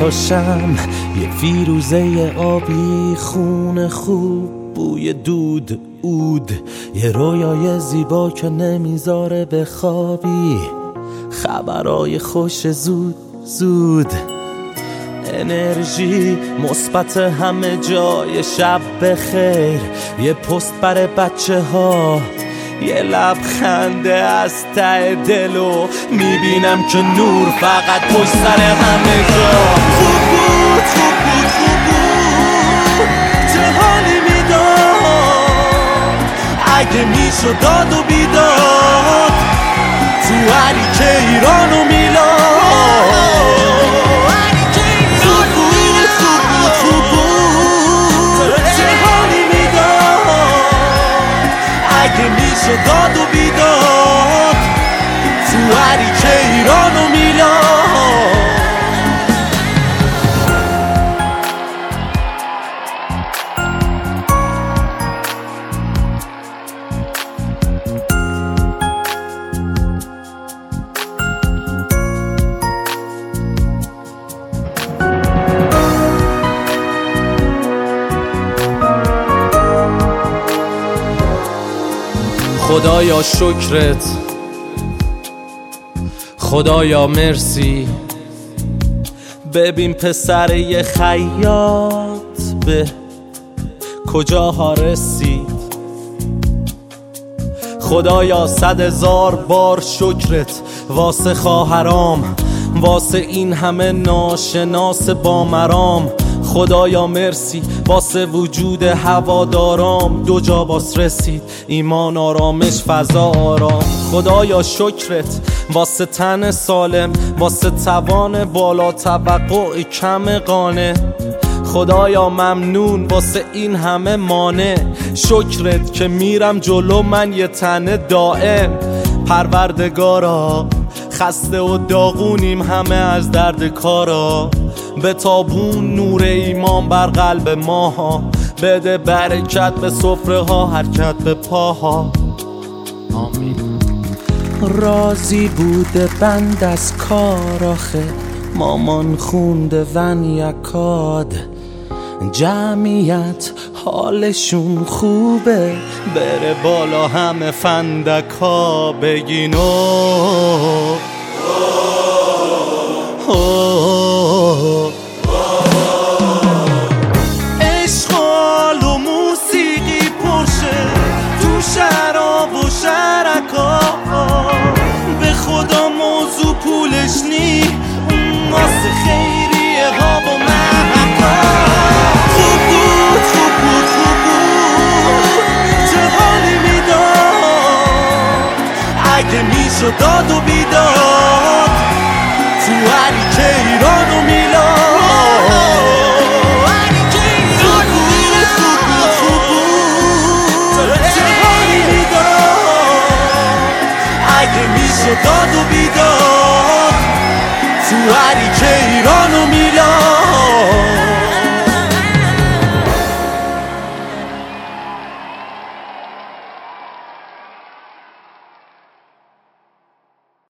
تا شم، یه فیروزه آبی، خون خوب، بوی دود، عود، یه رویای زیبا که نمیذاره بخوابی، خبرای خوش زود زود، انرژی مثبت همه جای، شب بخیر، یه پست برای بچه ها، یه لبخنده از ته دلو میبینم که نور فقط پشت سر همه جا. خوب بود خوب بود خوب بود، چه حالی میداد اگه میشد داد و بیداد تو علی که ایران و میلاد. خوب بود خوب بود خوب بود، چه حالی میداد اگه میشد داد و بیداد تو علی که ایران و میلاد. خدایا شکرت، خدایا مرسی، ببین پسر یه خیاط به کجاها رسید. خدایا 100,000 بار شکرت واسه خواهرام، واسه این همه ناشناس با مرام. خدایا مرسی واسه وجود هوادارام، 2 جا باس رسید، ایمان، آرامش، فضا، آرام. خدایا شکرت واسه تن سالم، واسه توان بالا، توقع کم قانع. خدایا ممنون واسه این همه مانع، شکرت که میرم جلو من یه تنه دائم. پروردگارا خسته و داغونیم همه از درد کارا، به تابون نور ایمان بر قلب ماها، بده برکت به سفره ها، حرکت به پاها. آمین. راضی بوده بند از کار آخه، مامان خونده ون یکاد، جمعیت حالشون خوبه، بره بالا همه فندکا بگین او اشغال و موسیقی پرشه تو شراب و شرکا، به خدا موضوع پولش نی، واسه خیریه ها و محکا. خوب بود خوب بود خوب بود، چه حالی میداد اگه میشد داد و بیداد تو علی که ایران و میلاد. خوب بود خوب بود خوب بود، چه حالی میداد اگه میشد داد و بیداد تو